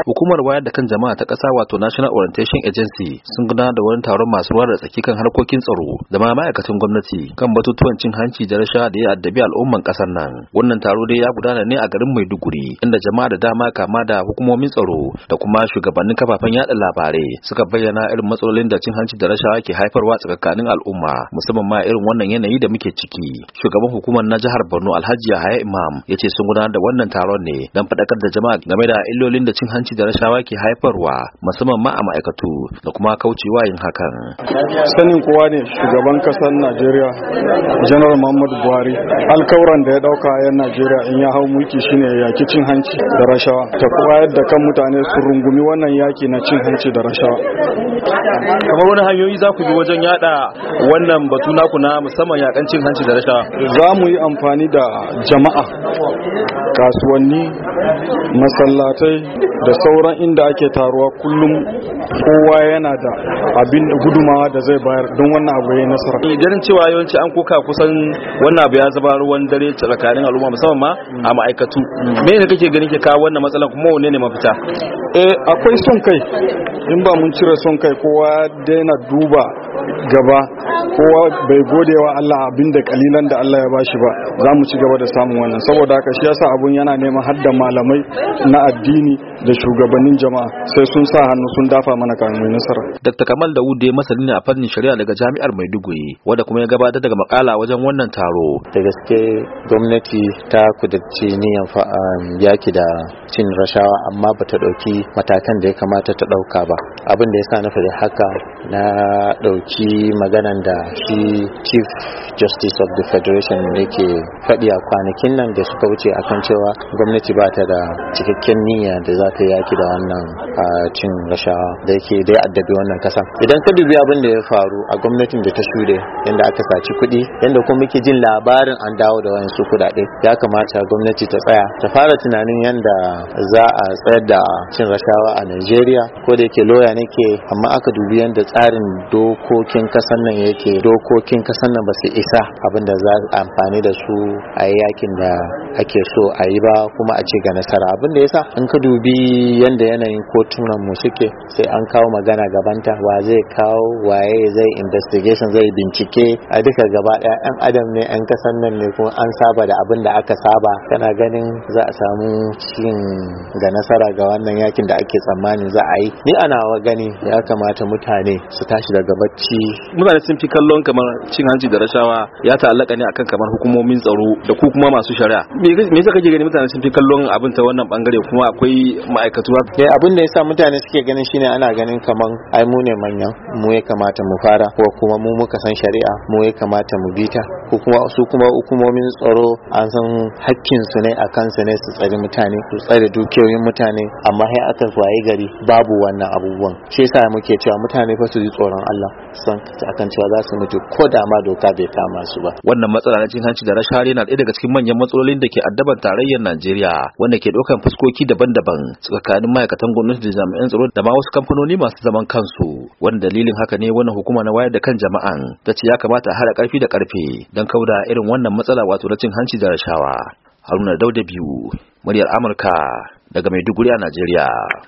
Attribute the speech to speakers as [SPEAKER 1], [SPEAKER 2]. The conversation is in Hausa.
[SPEAKER 1] Hukumar wayar da kan jama'a ta ƙasa wato National Orientation Agency sun gudanar da wani taron masu ruwa da tsaki kan harkokin tsaro da ma ma'aikatan gwamnati kan batutuwan cin hanci da rashawa da ya addabi al'umman ƙasar nan. Wannan taro dai ya gudana ne a garin Maiduguri inda jama'a da dama kama da hukumomin tsaro da kuma shugabannin kafafen yada labarai suka bayyana irin matsalolin da cin hanci da rashawa ke haifarwa tsakanin al'umma musamman ma irin wannan yanayi da muke ciki. Shugaban hukumar na jihar Borno Alhaji Yahaya Imam ya ce sun gudanar da wannan taron ne don faɗakar da jama'a game da illolin da cin hanci da rashawa ke haifarwa musamman ma a ma'aikatu da kuma kaucewa yin hakan.
[SPEAKER 2] Sanin kowa ne shugaban kasar Najeriya Janar Muhammadu Buhari alkawuran da ya dauka a yan Najeriya in ya hau mulki shine yaki cin hanci da rashawa ta koyar da kan mutane su rungumi wannan yaki na cin hanci da rashawa.
[SPEAKER 1] Kamar wani hanyoyi za ku bi wajen yada wannan batu naku na musamman yakan cin hanci da rashawa?
[SPEAKER 2] Za mu yi amfani da jama'a, kasuwanni, masallatai da sauran inda ake taruwa kullum kowa yana da abin gudumawa da zai bayar don wannan abu ya yi nasara.
[SPEAKER 1] Ganin cewa yawanci an koka kusan wannan abu ya zama ruwan dare tsakanin al'umma musamman ma a ma'aikatu. Me ne kake ganin ke kawo wannan matsalan kuma wanne ne mafita?
[SPEAKER 2] Akwai son kai. In ba mun cire son kai kowa daina duba gaba, kowa bai godewa Allah abinda kalilan da Allah ya bashi ba, za mu ci gaba da samun wannan. Saboda haka shi yasa abun yana neman hadda malamai na addini da shugabannin jama'a sai sun sa hannu sun dafa mana kamin nasara.
[SPEAKER 1] Dr. Kamal Dawud dai masani ne a fannin shari'a daga Jami'ar Maiduguri wanda kuma ya gabatar daga makala wajen wannan taro.
[SPEAKER 3] Da gaske gwamnati ta kudurci niyan yaki da cin rashawa amma bata dauki matakan da ya kamata ta dauka ba. Abin da yasa na faɗi haka na dauki maganan da shi Chief Justice of the Federation yake faɗi a kwanakin nan da suka wuce akan cewa gwamnati ba ta da cikakken niyya da za ta yaki da wannan cin rashawa da yake dai addabi wannan kasa. Idan ka dubi abin da ya faru a gwamnatin da ta shuɗe yadda aka saci kuɗi, yadda kuma muke jin labarin an dawo da wayansu kuɗaɗe, ya kamata gwamnati ta tsaya ta fara tunanin yadda za a tsayar da cin rashawa a Najeriya. Ko da yake loya nake, amma aka dubi yadda tsarin dokokin kasan nan yake, dokokin kasan nan ba su isa abin da za a amfani da su a yakin da ake so a yi ba kuma a ce ga nasara. Abin da yasa in ka dubi yadda yanayin kotunan mu suke, sai an kawo magana gabanta, wa zai kawo, waye zai investigation, zai bincike, a duka gaba daya yan adam ne, yan kasan nan ne, kuma an saba da abin da aka saba. Kana ganin za a samu cin ga nasara ga wannan yakin da ake tsammanin za a yi? Ni ana wa gani ya kamata mutane su tashi daga bacci.
[SPEAKER 1] Mutane sun fi kallon kamar cin hanci da rashawa ya ta'allaka ne akan kamar hukumomin tsaro da ku kuma masu shari'a. Me yasa kake gani mutane sun fi kallon abin ta wannan bangare kuma akwai ma'aikatu?
[SPEAKER 3] Abin da yasa mutane suke ganin shine ana ganin kaman ai mu ne manyan, mu ya kamata mu fara, ko kuma mu muka san shari'a, mu ya kamata mu bita, ko kuma su kuma hukumomin tsaro an san hakkin su ne a kansu ne su tsare mutane, su tsare dukiyoyin mutane, amma sai aka waye gari babu wannan abubuwan. Shi yasa muke cewa mutane fa su ji tsoron Allah, san akan cewa za su mutu ko da ma doka bai kama su ba.
[SPEAKER 1] Wannan matsala na cin hanci da rashawa yana ɗaya daga cikin manyan matsalolin da ke addaban tarayyar Najeriya, wanda ke ɗaukan fuskoki daban-daban tsakanin ma'aikatan gwamnati da jami'an tsaro da ma wasu kamfanoni masu zaman kansu. Wanda dalilin haka ne wannan hukuma na wayar da kan jama'an ta ce ya kamata a haɗa ƙarfi da ƙarfe don kauda irin wannan matsala wato na cin hanci da rashawa. Haruna Dauda biyu, muryar Amurka daga Maiduguri a Najeriya.